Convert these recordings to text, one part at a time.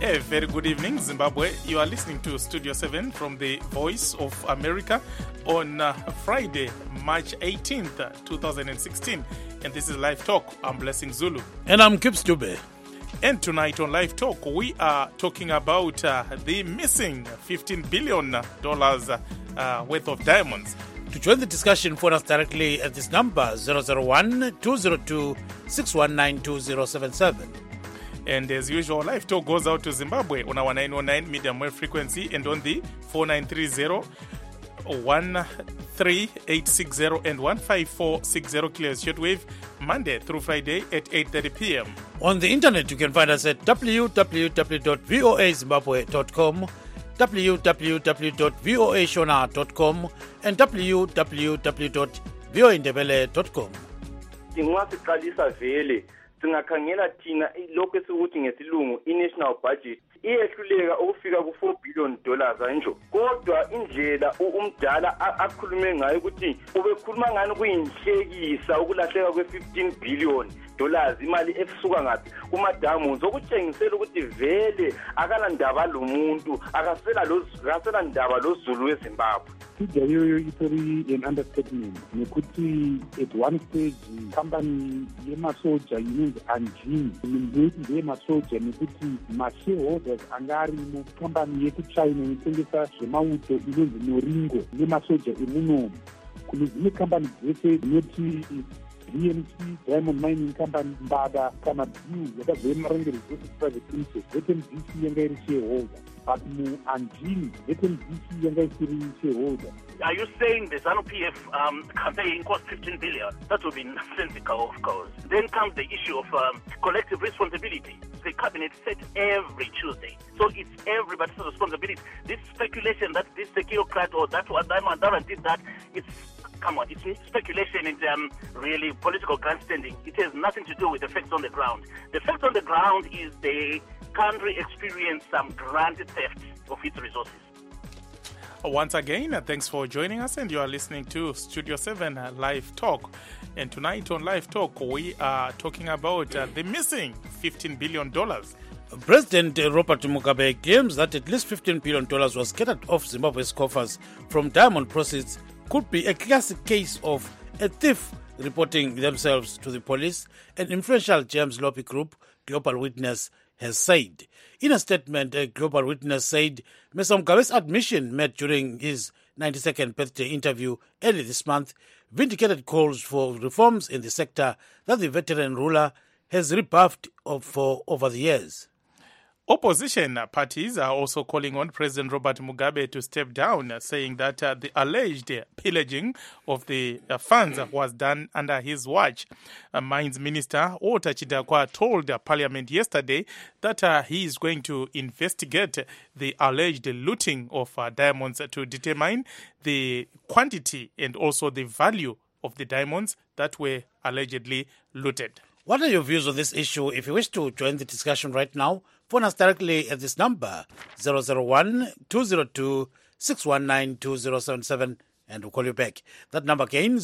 A very good evening, Zimbabwe. You are listening to Studio 7 from the Voice of America on Friday, March 18th, 2016. And this is Live Talk. I'm Blessing Zulu. And I'm Kips Dube. And tonight on Live Talk, we are talking about the missing $15 billion worth of diamonds. To join the discussion, phone us directly at this number, 001-202-619-2077. And as usual, Live Talk goes out to Zimbabwe on our 909 medium wave frequency and on the 4930, 13860 and 15460 kilohertz shortwave, Monday through Friday at 8:30 p.m. On the internet, you can find us at www.voazimbabwe.com, www.voashona.com, and www.voindebele.com. Singakhangela thina lokho esikuthi ngesilungu i-national budget iyehluleka ukufika ku$4 billion anjo, kodwa indlela umdala akhulume ngayo ukuthi ubekhuluma ngani kuyinhlekisa ukulahleka kwe$15 billion imali esuka ngapi kumadamu zokutshengisela ukuthi vele akalandaba lo muntu akasela ndaba lo Zulu weZimbabwe. Ijayo itori an understatement nekuthi at one stage company yemasoja inonzi Anjini ndiyeti yemasoja nekuthi ma-shareholders angari mucompany yekuchina inotengesa zvemauto inonzi Noringo yemasoja emunomu. Kune dzimwe company dzese dzinoti DMC, Diamond Mining Company, Mbada, kana Blue, yakabve Marangeri Resources Private Limited, ZMDC yanga iri shareholder. But mu Anjini, ZMDC yanga isiri shareholder. Are you saying the ZANU-PF campaign cost $15 billion? That would be nonsensical, of course. Then comes the issue of collective responsibility. The cabinet set every Tuesday. So it's everybody's responsibility. This speculation that this technocrat or that Diamond did that, come on, it's speculation and really political grandstanding. It has nothing to do with the facts on the ground. The facts on the ground is the country experienced some grand theft of its resources. Once again, thanks for joining us, and you are listening to Studio 7 Live Talk. And tonight on Live Talk, we are talking about the missing $15 billion. President Robert Mugabe claims that at least $15 billion was scattered off Zimbabwe's coffers from diamond proceeds could be a classic case of a thief reporting themselves to the police, an influential James lobby group, Global Witness, has said. In a statement, Global Witness said Mr. Mugabe's admission made during his 92nd birthday interview early this month vindicated calls for reforms in the sector that the veteran ruler has rebuffed for over the years. Opposition parties are also calling on President Robert Mugabe to step down, saying that the alleged pillaging of the funds was done under his watch. Mines Minister Ota Chidakwa told Parliament yesterday that he is going to investigate the alleged looting of diamonds to determine the quantity and also the value of the diamonds that were allegedly looted. What are your views on this issue? If you wish to join the discussion right now, phone us directly at this number, 001-202-619-2077, and we'll call you back. That number again,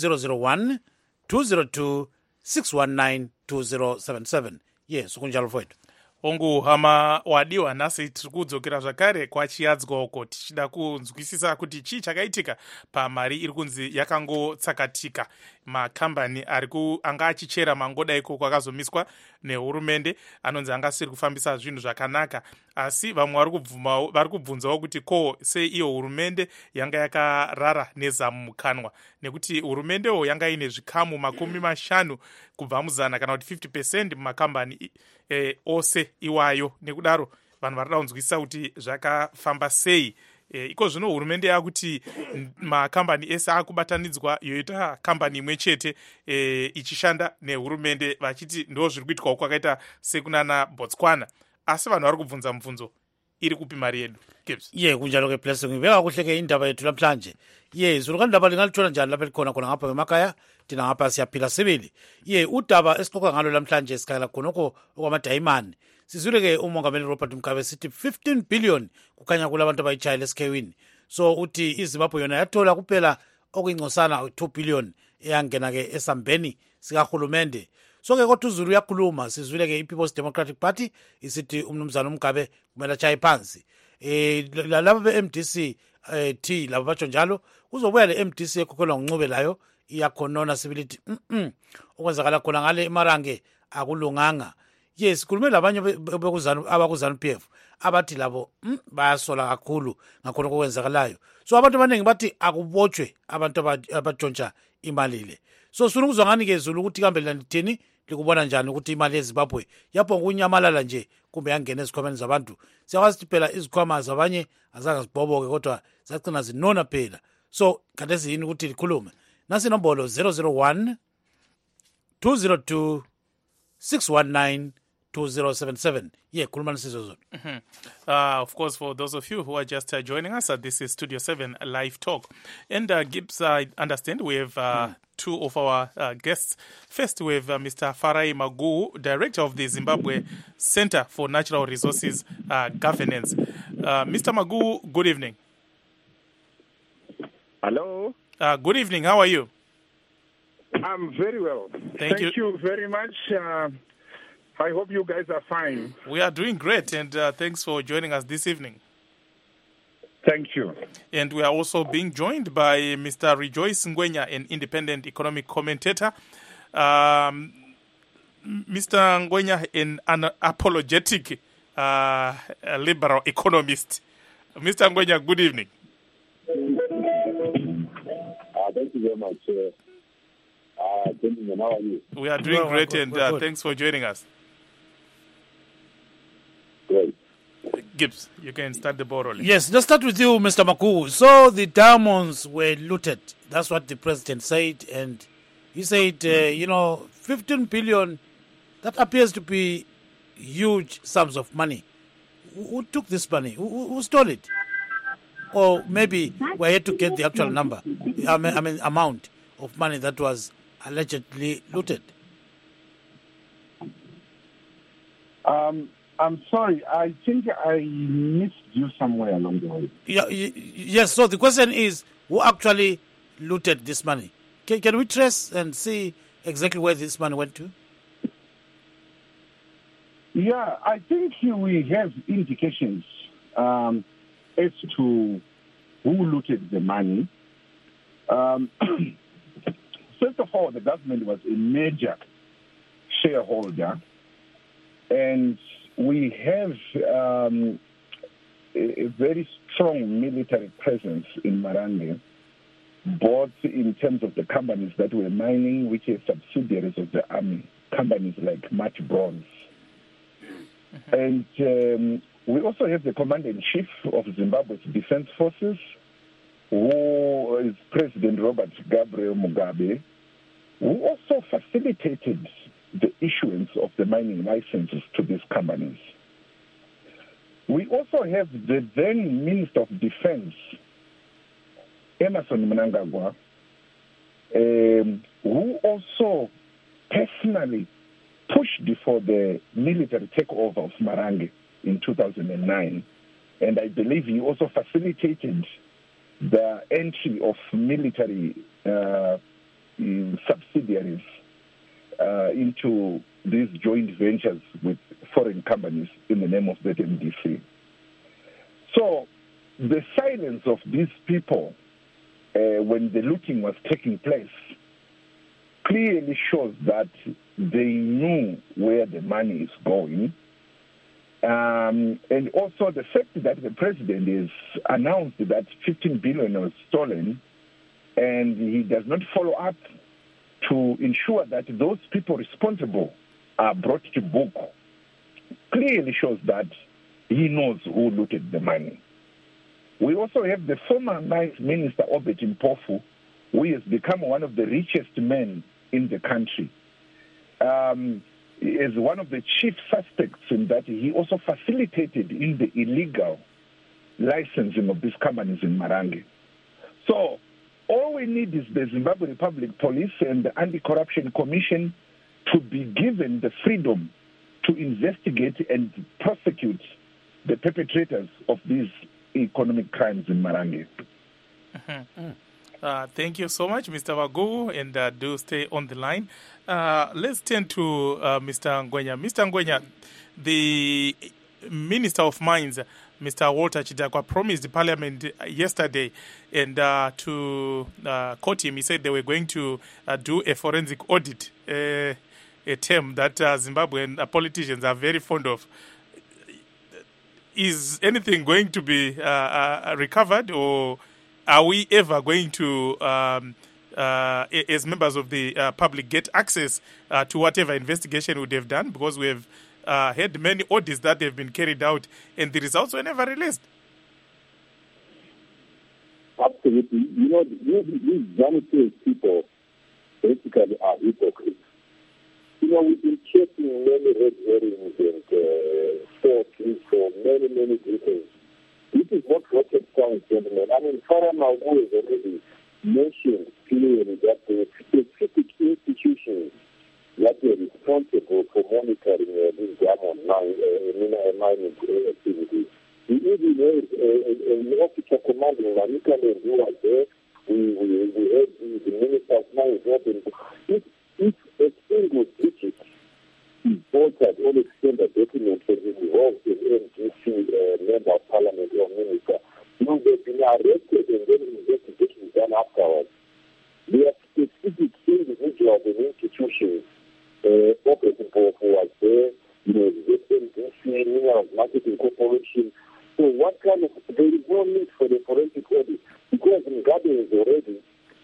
001-202-619-2077. Yes, ukunjalo for it. Ongu hama wadiwa nasi tikudzokera zvakare kwachiyadzwa uko tichida kunzwisisa kuti chii chakaitika pamari iri kunzi yakangotsakatika. Makambani anga achichera mangoda iko kwakazomiswa nehurumende anonzi angasiri kufambisa zvinhu zvakanaka, asi vamwe vari kubvunzawo kuti ko sei iyo hurumende yanga yakarara nezamu mukanwa, nekuti hurumendewo yanga ine zvikamu 50 kubva muzana kana kuti 50% mumakambani ose iwayo. Nekudaro vanhu varida kunzwisisa kuti zvakafamba sei. Iko zvino hurumende yakuti makambani ese akubatanidzwa yoita kambani imwe chete ichishanda nehurumende, vachiti ndo zviri kuitwa kwakaita sekunana Botswana. Asi vanhu vari kubvunza mubvunzo, iri kupi mari yedu? Kunjalo ke Blessing, veka kuhleke indaba yethu namhlanje. Zulu kandaba lingalithona njani lapha likhona khona ngapha emakhaya, thina ngapha siyaphila sibili. Udaba esixoxa ngalo namhlanje sikhala khonoko okwamadayimani. Sizwile ke umongameli Robert Mugabe sithi 15 billion kukhanya kulabantu abayitshayela esikhewini. So uthi iZimbabwe yona yathola kuphela okuyingcosana 2 billion eyangena ke esambeni sikahulumende. So ke kodwa uZulu uyakhuluma, sizwile ke iPeople's Democratic Party isithi umnumzana uMgabe kumele achaye phansi. Laba be-MDC T laba batsho njalo kuzobuya le MDC ekhokhelwa nguNcube layo iyakhonona sibilithi okwenzakala khona ngale eMarange akulunganga. Yes, khulume labanye abakuzanu PF abathi labo bayasola kakhulu ngakhona okwenzakalayo. So abantu abaningi bathi akubotshwe abantu abatshontsha imali le. So sifuna ukuzwa ngani ke Zulu ukuthi kambe lithini likubona njani ukuthi imali yeZimbabwe yapho kunyamalala nje kumbe yangena ezikhwameni zabantu. Siyakwazi phela izikhwama zabanye azange zibhoboke kodwa zagcina zinona phela. So khathesi yini ukuthi likhulume. Nasi inombolo 001 202 619 2077. Yeah, khuluma nisizwe zona. Of course, for those of you who are just joining us, this is Studio 7 Live Talk. And Gibbs, I understand we have two of our guests. First, we have Mr. Farai Magu, Director of the Zimbabwe Center for Natural Resources Governance. Mr. Magu, good evening. Hello. Good evening. How are you? I'm very well. Thank you very much. I hope you guys are fine. We are doing great, and thanks for joining us this evening. Thank you. And we are also being joined by Mr. Rejoice Ngwenya, an independent economic commentator. Mr. Ngwenya, an unapologetic liberal economist. Mr. Ngwenya, good evening. Thank you very much. Gentlemen, how are you? We are doing great, and thanks for joining us. Great. Gibbs, you can start the ball rolling. Yes, let's start with you, Mr. Maku. So the diamonds were looted. That's what the president said. And he said, 15 billion, that appears to be huge sums of money. Who took this money? Who stole it? Or maybe we're yet to get the actual number, amount of money that was allegedly looted. I'm sorry. I think I missed you somewhere along the way. Yes, so the question is, who actually looted this money? Can we trace and see exactly where this money went to? Yeah, I think we have indications as to who looted the money. First of all, the government was a major shareholder, and we have a very strong military presence in Marange, both in terms of the companies that were mining, which are subsidiaries of the army, companies like Match Bronze. And we also have the Commander-in-Chief of Zimbabwe's Defense Forces, who is President Robert Gabriel Mugabe, who also facilitated the issuance of the mining licenses to these companies. We also have the then Minister of Defense, Emmerson Mnangagwa, who also personally pushed for the military takeover of Marange in 2009. And I believe he also facilitated the entry of military subsidiaries into these joint ventures with foreign companies in the name of ZMDC. So the silence of these people when the looting was taking place clearly shows that they knew where the money is going. And also the fact that the president has announced that 15 billion was stolen, and he does not follow up to ensure that those people responsible are brought to book, clearly shows that he knows who looted the money. We also have the former Mines Minister Obed Mpofu, who has become one of the richest men in the country. As one of the chief suspects in that, he also facilitated in the illegal licensing of these companies in Marange. So all we need is the Zimbabwe Republic Police and the Anti-Corruption Commission to be given the freedom to investigate and prosecute the perpetrators of these economic crimes in Marange. Thank you so much, Mr. Wagugu, and do stay on the line. Let's turn to Mr. Ngwenya. Mr. Ngwenya, the Minister of Mines, Mr. Walter Chidakwa, promised Parliament yesterday, and to quote him, he said they were going to do a forensic audit, a term that Zimbabwean politicians are very fond of. Is anything going to be recovered, or are we ever going to, as members of the public, get access to whatever investigation would have done? Because we have had many audits that have been carried out, and the results were never released. Absolutely. You know, these vanity people basically are hypocrites. You know, we've been checking many red herrings and forgeries for many decades. This is not rocket science, gentlemen. I mean, Farah Magu has already mentioned clearly that the specific institutions that were responsible for monitoring these diamond mining activities. We even had an officer commanding Manicaland who was there. We had the Minister of Mines open. If a single digit is altered or extended documents and involved in MDC member of parliament or minister, they've been arrested and then investigations done afterwards. There are specific individuals and institutions operating for who was there, the MDC, Minerals Marketing Corporation. So what kind of, there is no need for the forensic audit because Mugabe is already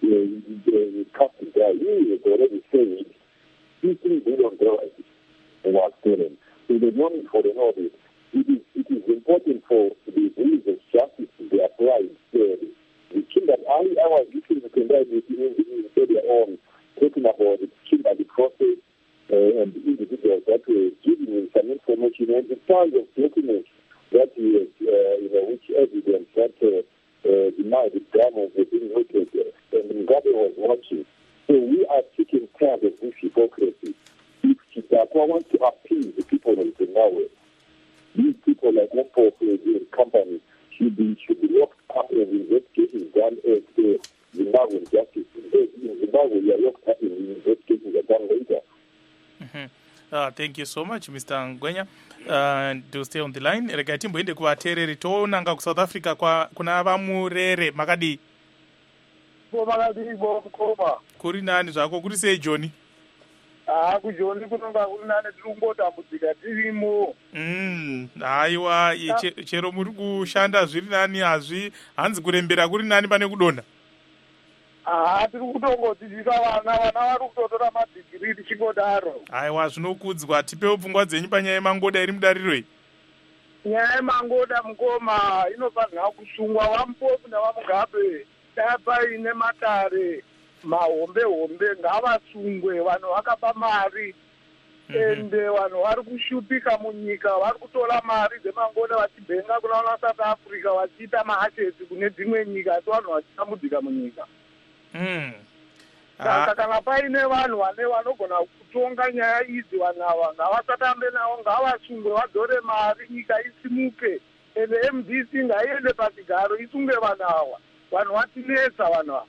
captain there. He is already saying $15 billion was stolen. So the money for the audit. It is important for the rules of justice to be applied. The Kimberley, I was listening to Kimberley earlier on, talking about the Kimberley process and the individuals that were giving him some information and the kinds of documents that he has, which evidence that the diamonds were being located, and Mugabe was watching. So we are taking care of this hypocrisy. If Chidakwa wants to appeal the people of Zimbabwe, these people like the company should be locked up and investigations done as the Zimbabwean justice. In Zimbabwe, we are locked up and investigations are done later. Thank you so much, Mr. Ngwenya. To stay on the line. Rega timboende kuvateereri toonanga kuSouth Africa kuna vamurere makadi. Kuri nani zvako kuri sei Joni? Kujoni kunonga kuri nani tiringotambudzika tirimo. Haiwa chero muri kushanda zviri nani hanzi kurembera kuri nani pane kudonha. Tiri kutongodzidzisa vana vari kutotora madhigirii tichingodaro. Haiwa zvinokudzwa, tipewo pfungwa dzenyu panyaya yemangoda iri mudariro iyi. Nyaya yemangoda mukoma inofanira kusungwa vamupofu nevamugabe dai paine matare mahombe ngavasungwe. Vanhu vakapa mari ende vanhu vari kushupika munyika, vari kutora mari dzemangoda vachibhenga kuna vana South Africa vachiita maachesi kune dzimwe nyika asi vanhu vachitambudzika munyika. Saka kana paine vanhu vanogona kutonga nyaya idzi, vanhu ava ngavasatambe navo, ngavasungwe vadzore mari, nyika isimuke, ende MDC ngaiende pachigaro isunge vanhu ava. Vanhu vatinetsa vanhu ava.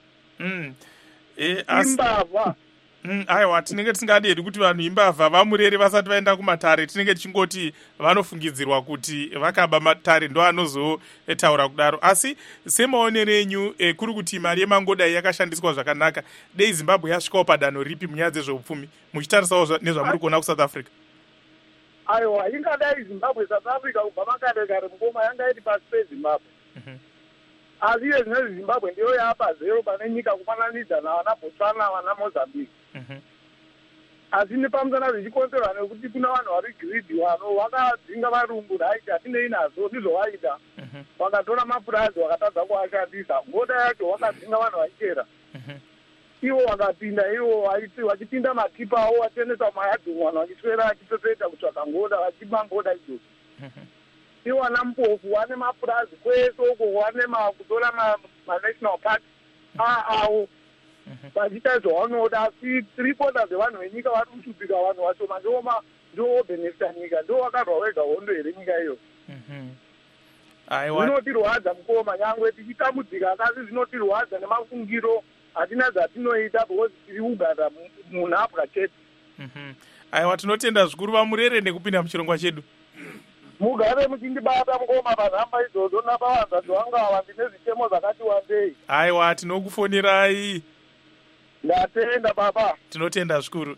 Imbavha. Aiwa, tinenge tisingadedi kuti vanhu imbavha vamurere vasati vaenda kumatare. Tinenge tichingoti vanofungidzirwa kuti vakaba matare ndo anozotaura kudaro. Asi semaonero enyu kuri kuti mari yemangoda yakashandiswa zvakanaka, dei Zimbabwe yasvikawo padanho ripi munyaya dzezveupfumi muchitarisawo nezvamuri kuona kuSouth Africa? Aiwa, ingadai Zimbabwe South Africa kubva makare kare mukoma yanga iri pasi peZimbabwe. Asi iye zvinezvi Zimbabwe ndiyo yaapa zero pane nyika kufananidza navana Botswana, vana Mozambique. Asi nepamusana zvichikonzerwa nekuti kuna vanhu vari greedy, vanhu vakadzinga varungu right, hatinei nazvo ndizvo vaita. Vakatora mapurazi vakatadza kuashandisa. Ngoda yacho vakadzinga vanhu vachera. Ivo vakapinda, ivo vachipinda matipa avo vachenesa mumayadhumu, vanhu vachiswera vachipepeta kutsvaga ngoda, vachipa ngoda idzodzo. Ivo vana mupofu vane mapurazi kwese uko, vane kutora ma-national park avo vachiita zvavanoda. Asi 3/4 dzevanhu venyika vari kushupika, vanhu vashoma ndo benefita nyika, ndo vakarwa vega hondo here nyika iyo. aiwa zvinotirwadza mukoma nyangwe tichitambudzika kasi zvinotirwadza nemafungiro hatina zvatinoita because tiri kugara munhapwa chete. aiwa tinotenda zvikuru vamurere nekupinda muchirongwa chedu. Mugare muchindibata mukoma panhamba idzodzo napavanzadzi vangu ava ndine zvitemo zvakati wandei. aiwa tinokufonirai. Ndatenda baba. Tinotenda zvikuru.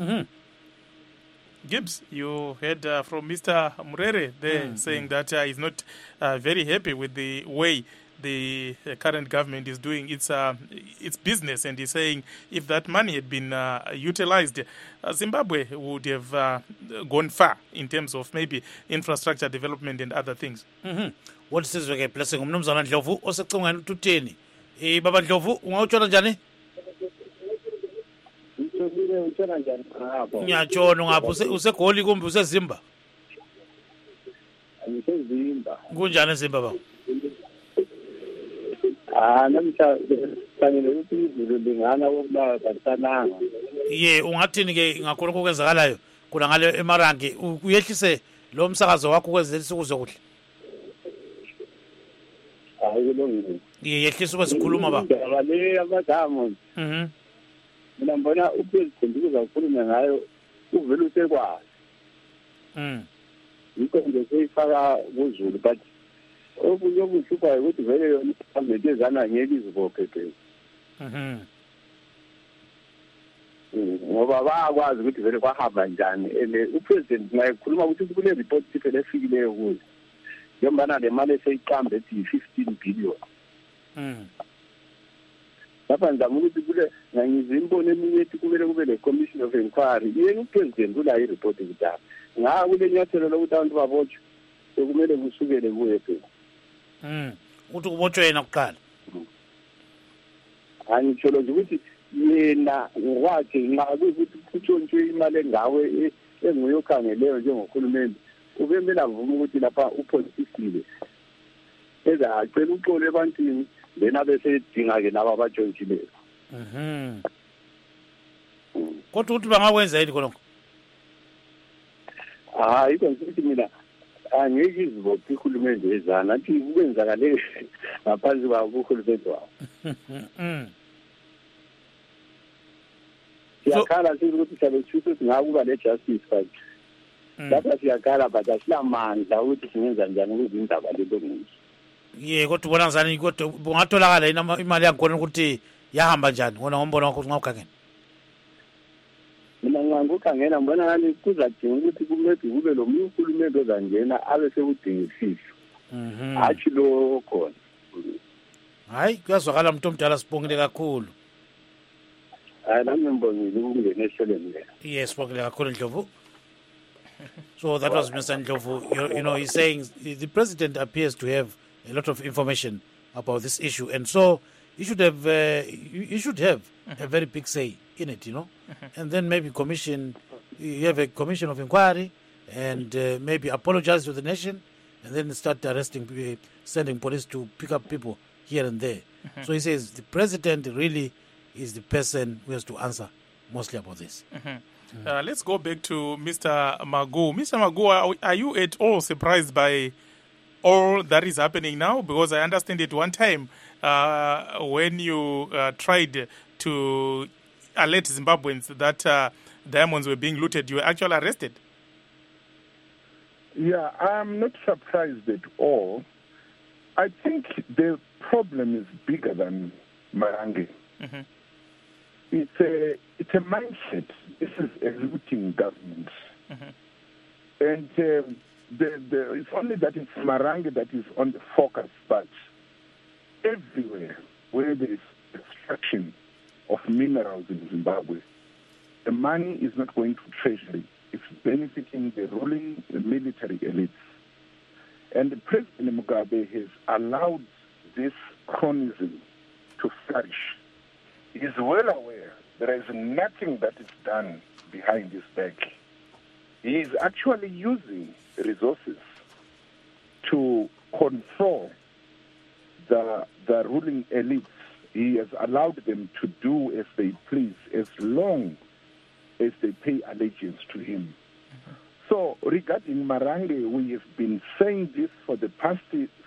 Gibbs, you heard from Mr. Murere there saying that he's not very happy with the way the current government is doing its business, and he's saying if that money had been utilized, Zimbabwe would have gone far in terms of maybe infrastructure development and other things. What says okay, blessing umnumzana Ndlovu osecingweni utheni. Baba Ndlovu ungawutshona njani? Ngiyatshona ngapha usegoli kumbe usezimba? Ngisezimba. Kunjani ezimba baba? Namhla fanele ukuthi izulu lingana ukuba kasananga. Ungathini ke ngakhona okwenzakalayo kuna ngale eMarange uyehlise lo msakazo wakho ukwenzelisa ukuze kuhle. Kulungile. Yehlisa ukwezikhuluma baba. Le amadamu. Mina mbona upresident uzakhuluma ngayo uvela usekwazi. Yikho nje seyifaka kuzulu but okunye okuhluphayo ukuthi vele yona ihambe ezana ngeke izibophe phela. Ngoba bayakwazi ukuthi vele kwahamba njani upresident naye ukhuluma ukuthi kule report phela efikileyo kuyo njengoba le mali eseyiqamba ethi 15 billion. Lapha ngizama ukuthi kule ngizimbone eminye ethi kumele kube le commission of inquiry yena upresident ula i-report kudala ngaha kule nyathelo lokuthi abantu babotshwe sekumele kusukele kuye phela. Uthi kubotshwe yena kuqala. Angitsholo nje ukuthi yena ngokwakhe nxa kuyikuthi kutshontshwe imali engawe enguyokhangeleyo njengohulumende ubemele avuma ukuthi lapha upolitisile acela uxolo ebantwini then abesedinga-ke laba abatshontshileyo. Kodwa ukuthi bangakwenza yini khonokho? Yikho ngithi mina angeke izibophe ihulumende ezana athi kwenzakale ngaphansi kwabo uhulumende wabo. Siyakhala ukuthi sabethusa ukuthi ngakuba le-justice fight. Lapha siyakhala but asilamandla ukuthi singenza njani ukuze indaba lelungise. Kodwa ubona ngizani kodwa bungatholakala yini imali yakhona ukuthi yahamba njani wona ngombono wakho ungawukhangela? Mina ngangokhangela mbona ngani kuzadinga ukuthi kumele kube lo munye uhulumende ozangena abe sekudingisisa. Hathi lo khona. Hayi kuyazwakala umuntu omdala sibongile kakhulu. Nami ngibongile ukungena ehlelweni le. Yes, sibongile kakhulu Ndlovu. So that was Mr. Ndlovu. You know, he's saying the president appears to have a lot of information about this issue, and so you should have a very big say in it, you know. And then maybe you have a commission of inquiry, and maybe apologize to the nation, and then start arresting, sending police to pick up people here and there. So he says the president really is the person who has to answer mostly about this. Let's go back to Mr. Magu. Mr. Magu, are you at all surprised by all that is happening now? Because I understand at one time when you tried to alert Zimbabweans that diamonds were being looted, you were actually arrested. Yeah, I'm not surprised at all. I think the problem is bigger than Marange. It's a mindset. This is a looting government. And it's only that it's Marange that is on the focus, but everywhere where there is extraction of minerals in Zimbabwe, the money is not going to treasury. It's benefiting the ruling military elites. And President Mugabe has allowed this cronyism to flourish. He is well aware there is nothing that is done behind his back. He is actually using resources to control the ruling elites. He has allowed them to do as they please as long as they pay allegiance to him. So regarding Marange, we have been saying this for the past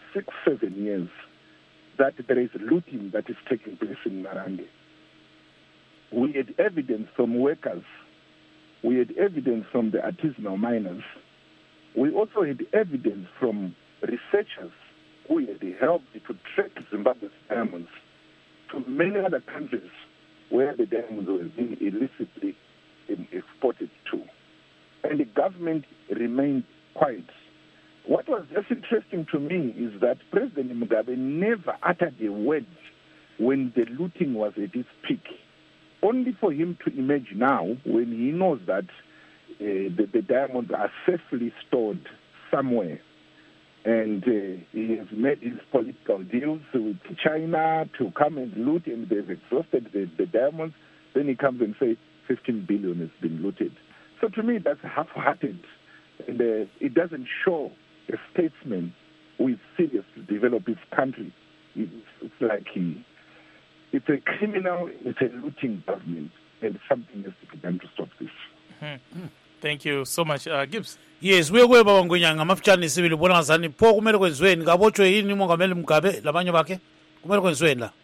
6-7 years that there is looting that is taking place in Marange. We had evidence from workers. We had evidence from the artisanal miners. We also had evidence from researchers who had helped to track Zimbabwe's diamonds to many other countries where the diamonds were being illicitly exported to. And the government remained quiet. What was just interesting to me is that President Mugabe never uttered a word when the looting was at its peak, only for him to emerge now when he knows that the diamonds are safely stored somewhere. And he has made his political deals with China to come and loot, and they've exhausted the diamonds. Then he comes and says 15 billion has been looted. So to me, that's half-hearted. And it doesn't show a statesman who is serious to develop his country. It's like it's a criminal, it's a looting government, and something has to be done to stop this. Thank you so much, Gibbs. Yes, we're going to Ngwenyanga mafutshane sibili bona ngazani pho kumele kwenziweni ngabotshwe yini umongameli Mugabe labanye bakhe kumele kwenziweni la.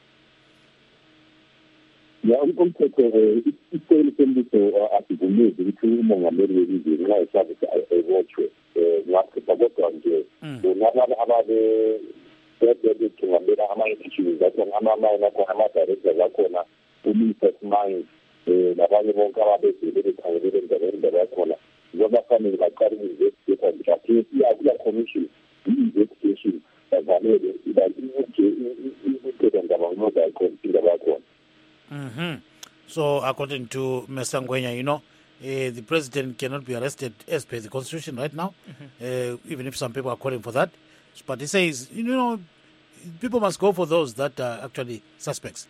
Ya umthetho isicelo sembuso asivumile ukuthi umongameli welizwe nxa esabe ebotshwe ngaphetha kodwa nje nalabo ababe betungamela ama-institutions akhona ama-mine akhona ama-directors akhona u-Minister of Mines nabanye bonke ababezele bekhangelele endaba yakhona njengoba fanele baqale i-investigation because iya commission i-investigation bavalele ibuthetha ndaba ngoba yakhona indaba yakhona. So according to Mr. Ngwenya, the president cannot be arrested as per the constitution right now, even if some people are calling for that. But he says, people must go for those that are actually suspects.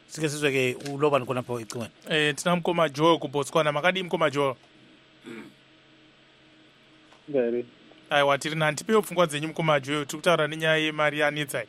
Tina mkoma Joe kubotswana makadi mkoma Joe. Very. Aiwa tiri nantipe pfungwa dzenyu mkoma Joe tikutaura nenyaya yemari yanetsai.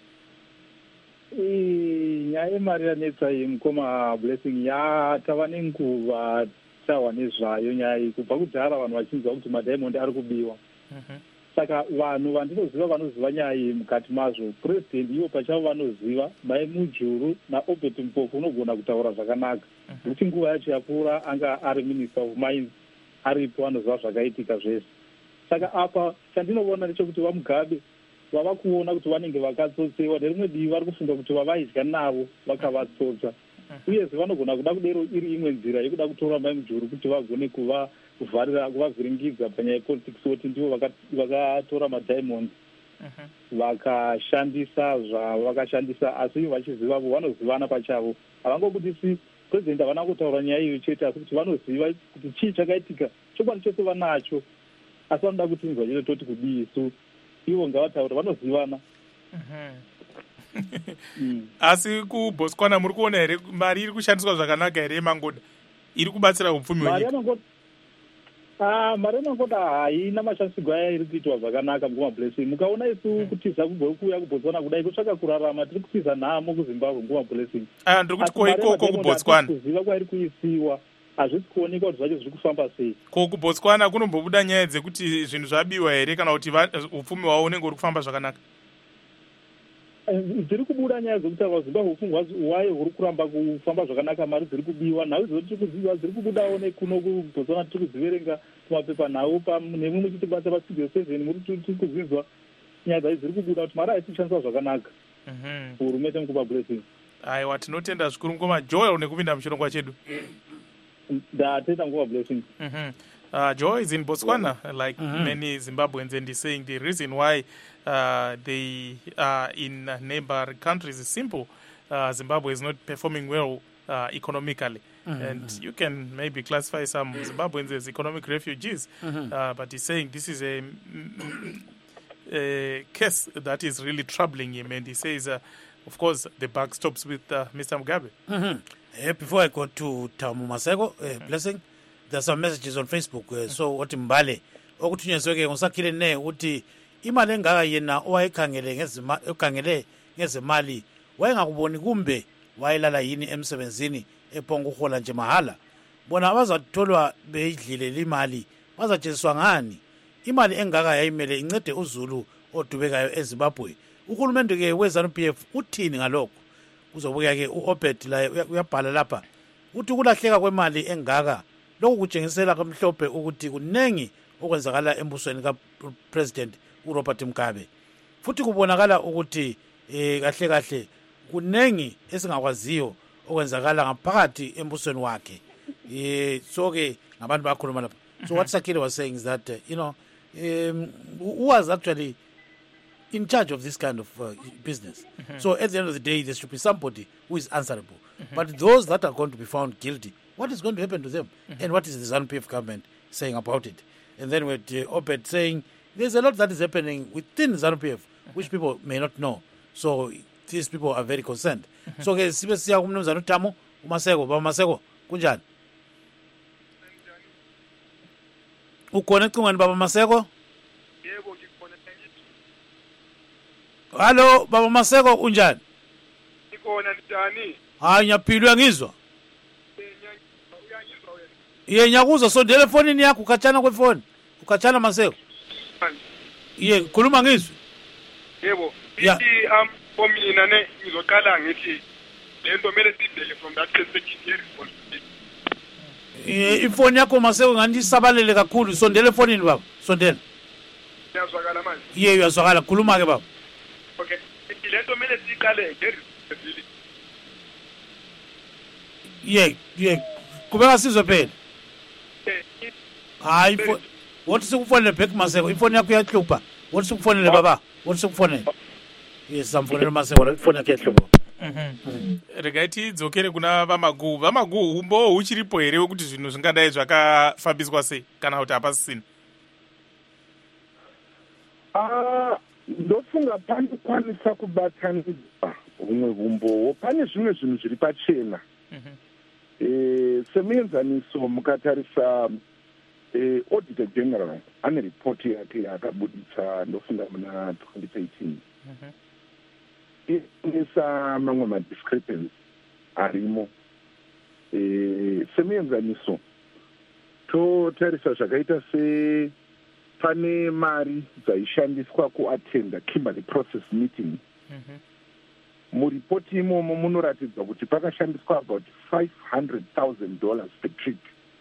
Nyaya yemari yanetsai mkoma Blessing tava nenguva tawa nezvayo nyaya iyi kubva kudhara vanhu vachinzwa kuti madiamond ari kubiwa. Saka vanhu vandinoziva vanoziva nyaya iyi mukati mazvo president ivo pachavo vanoziva Mai Mujuru naObert Mpofu unogona kutaura zvakanaka kuti nguva yacho yapfuura anga ari minister of mines aripo anoziva zvakaitika zvese. Saka apa chandinoona ndechekuti vaMugabe vava kuona kuti vanenge vakatsotsewa nerimwe divi vari kufunga kuti vavaidya navo vakavatsotsa uyezve vanogona kuda kudero iri imwe nzira yekuda kutora Mai Mujuru kuti vagone kuvavhiringidza panyaya yepolitics kuti ndivo vakatora madiamond vakashandisa zvavakashandisa asi vachizivavo vanozivana pachavo havangobudisi president havana kutaura nyaya iyo chete asi kuti vanoziva kuti chii chakaitika chokwadi chose vanacho asi vanoda kutinzwa chete toti kudii so ivo ngavataura vanozivana. Asi kuBotswana muri kuona here mari iri kushandiswa zvakanaka here yemangoda iri kubatsira upfumi hwenyika? Mari yemangoda haina mashandisirwo aya iri kuitwa zvakanaka mukoma Blessing. Mukaona isu kutiza kuuya kuBotswana kudai kutsvaka kurarama tiri kutiza nhamo kuZimbabwe mukoma Blessing. Ndiri kuti ko ikoko kuBotswana kuziva kwairi kuisiwa hazvisi kuoneka kuti zvacho zviri kufamba sei. Ko kuBotswana kunombobuda nyaya dzekuti zvinhu zvabiwa here kana kuti upfumi hwavo unenge uri kufamba zvakanaka? Dziri kubuda nyaya dzokuti vaZimbabwe upfumi hwayo huri kuramba kufamba zvakanaka, mari dziri kubiwa, nhau idzo tiri kuziva dziri kubudawo nekuno kuBotswana tiri kudziverenga kumapepa nhau nemwe muchitibata pastudio 7 muri tiri kuzinzwa nyaya dzacho dziri kubuda kuti mari haisi kushandiswa zvakanaka kuhurumende mukoma Blessing. Aiwa tinotenda zvikuru mukoma Joel nekupinda muchirongwa chedu. Ndatenda mukoma Blessing. Joe is in Botswana, like many Zimbabweans, and he's saying the reason why they are in neighbor countries is simple. Zimbabwe is not performing well economically. And you can maybe classify some Zimbabweans as economic refugees. But he's saying this is a case that is really troubling him. And he says, of course, the buck stops with Mr. Mugabe. Before I go to Tamu Masego, Blessing, there's some messages on Facebook. So what Mbale okuthunyezweke ngosakhile ne uthi imali engaka yena owayekhangele ngezimali wayengakuboni kumbe wayelala yini emsebenzini ephonga uhola nje mahala. Bona abazatholwa beyidlile imali bazatshenziswa ngani? Imali engaka yayimele incede uZulu odubekayo eZimbabwe. Uhulumende ke weZANU-PF uthini ngalokho? Kuzobuya ke uObed la uyabhala lapha. Uthi kulahleka kwemali engaka. Lokhu kutshengisela kamhlophe ukuthi kunengi okwenzakala embusweni kaPresident uRobert Mugabe. Futhi kubonakala ukuthi kahle kahle kunengi esingakwaziyo okwenzakala ngaphakathi embusweni wakhe. So ke ngabantu bakhuluma lapha. So what Sakile was saying is that who was actually in charge of this kind of business. So at the end of the day, there should be somebody who is answerable. But those that are going to be found guilty, what is going to happen to them? And what is the ZANU-PF government saying about it? And then with Obed saying, there's a lot that is happening within ZANU-PF, which people may not know. So these people are very concerned. So ke sibe siya kumnumzana uThamo uMaseko, Baba Maseko, kunjani? Ukhona ecingweni Baba Maseko? Yebo ngikhona ngithi. Hello Baba Maseko unjani? Ngikhona njani? Hayi ngiyaphilwa ngizwa. Uyangizwa wena? Ye nyakuzwa sondela efonini yakho ukhatshana kwefoni. Ukhatshana Maseko. Ye khuluma ngizwe. Yebo. Yeah. Ithi mina ne ngizoqala ngithi lento mele sibheke from that perspective responsibility. Ifoni yakho Maseko ngathi isabalele kakhulu sondela efonini baba. Sondela. Uyazwakala manje? Ye uyazwakala khuluma ke baba. Okay. Lento mele siqale responsibility. Ye kubeka sizwe phela. Hayi what sikufonele back Maseko ifoni yakho iyahlupha. What sikufonele baba? What sikufonele? Yes samfonele Maseko ifoni yakho iyahlupha. Regaiti idzokere kuna vamagu. Vamagu umbo uchiripo here wekuti zvinhu zvingadai zvakafambiswa sei kana kuti hapasisina. Ndofunga pane kwanisa kubatanidza humwe humbowo pane zvimwe zvinhu zviri pachena. Semuenzaniso mukatarisa Auditor General ane ripoti yake yakabuditsa ndofunga muna 2018. Inoisa mamwe madiscrepancy arimo. Semuenzaniso totarisa zvakaita se pane mari dzaishandiswa kuatenda Kimberley process meeting. Muripoti imomo munoratidza kuti pakashandiswa about $500,000 per trip.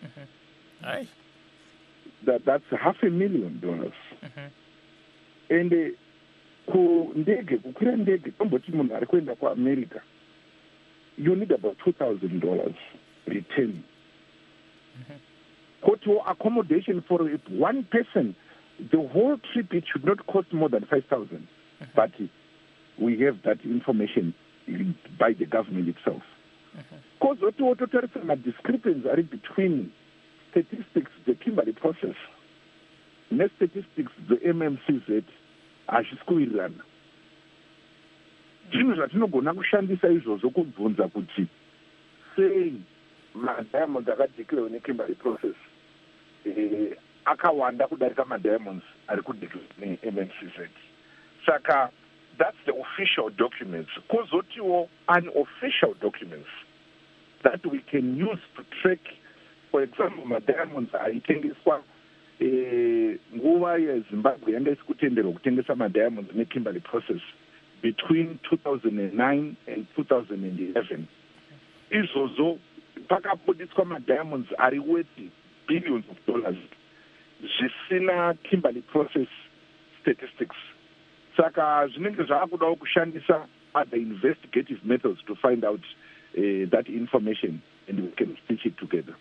That's $500,000. And kukwira ndege tomboti munhu ari kuenda kuAmerica, you need about $2,000 return. Hotel accommodation for one person, the whole trip, it should not cost more than $5,000. But we have that information by the government itself. Because what discrepancies are between statistics, the Kimberley process, and statistics, the MMCZ, azvisikuwirirana. Zvinhu zvatinogona kushandisa izvozvo kubvunza kuti sei madiamonds akadhikirwa neKimberley process akawanda kudarika madiamonds ari kudhikirwa neMMCZ. Saka that's the official documents. Kozotiwo unofficial documents that we can use to track, for example, madiamonds aitengeswa nguva yeZimbabwe yanga isikutenderwa kutengesa madiamonds neKimberley process between 2009 and 2011. Izvozvo pakabudiswa madiamonds ari worth billions of dollars zvisina Kimberley process statistics. Saka zvinenge zvaakudawo kushandisa other investigative methods to find out that information and we can stitch it together.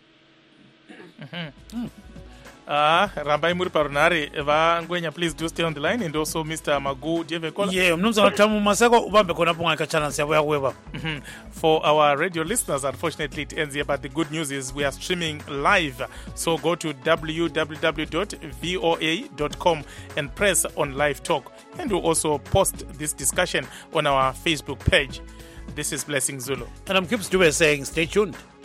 Rambai muri parunare vangwenya, please do stay on the line, and also Mr. Magu, do you have a call? Yeah, mnumzana Thamu Maseko ubambe khona ponga ka channel yabo yakuweba. For our radio listeners, unfortunately it ends here, but the good news is we are streaming live. So go to www.voa.com and press on live talk, and we'll also post this discussion on our Facebook page. This is Blessing Zulu. And I'm Kibs Dube saying stay tuned.